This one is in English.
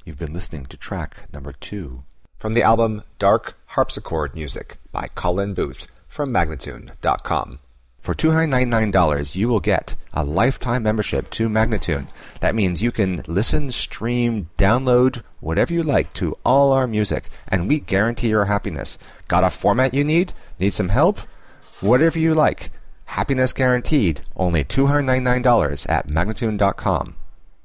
You've been listening to track number 2 from the album Dark Harpsichord Music by Colin Booth from Magnatune.com. For $299, you will get a lifetime membership to Magnatune. That means you can listen, stream, download, whatever you like to all our music, and we guarantee your happiness. Got a format you need? Need some help? Whatever you like. Happiness guaranteed. Only $299 at Magnatune.com.